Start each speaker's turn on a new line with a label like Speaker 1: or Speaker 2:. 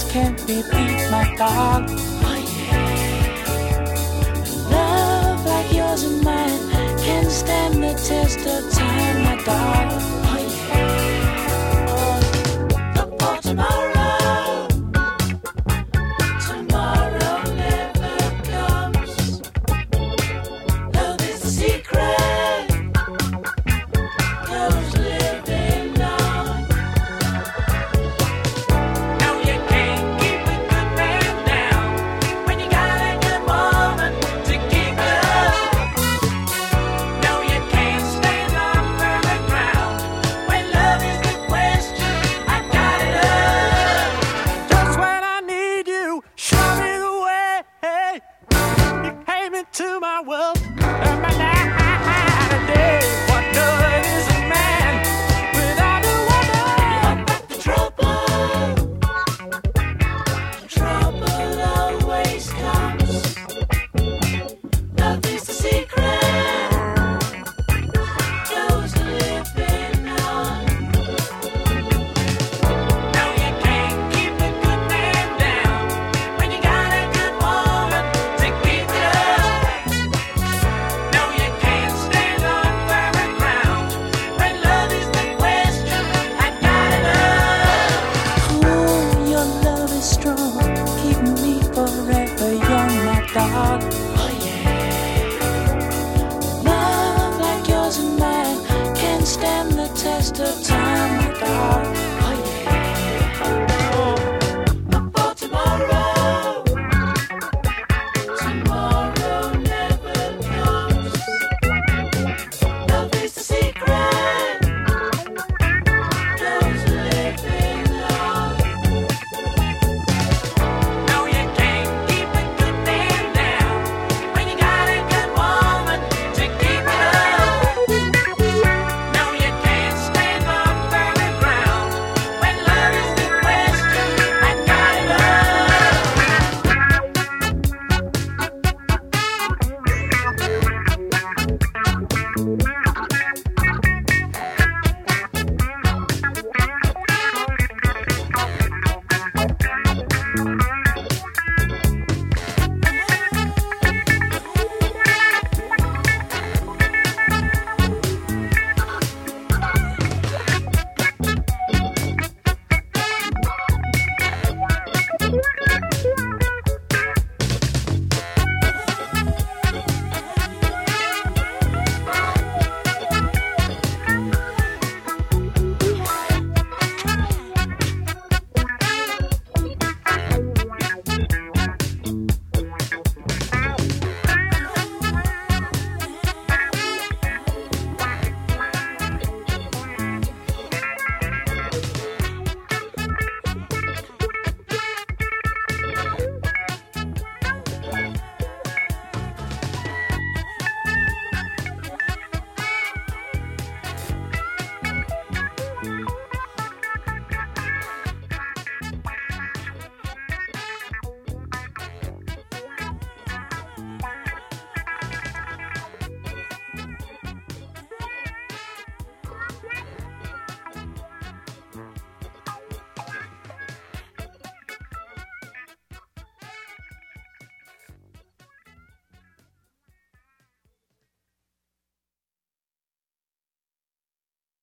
Speaker 1: can't be beat, my dog. Oh yeah. Love like yours and mine can stand the test of time, my dog. Oh yeah. Look for tomorrow. Tomorrow never comes. Love is the secret. Goes living on. No, you can't keep a good man down when you got a good woman to keep it up. No, you can't stand on firmer ground when love is the question. I got it up. Just when I need you, show me the way. You came into my world. My night day. What good is a man without a woman? But the trouble always comes. Love is the secret. Goes living on. No, you can't keep a good man down when you got a good woman to keep it up. No, you can't stand on firmer ground when love is the question. I got it up. Oh, your love is strong, keeping me forever young, my dog. Oh yeah. Love like yours and mine can stand the test of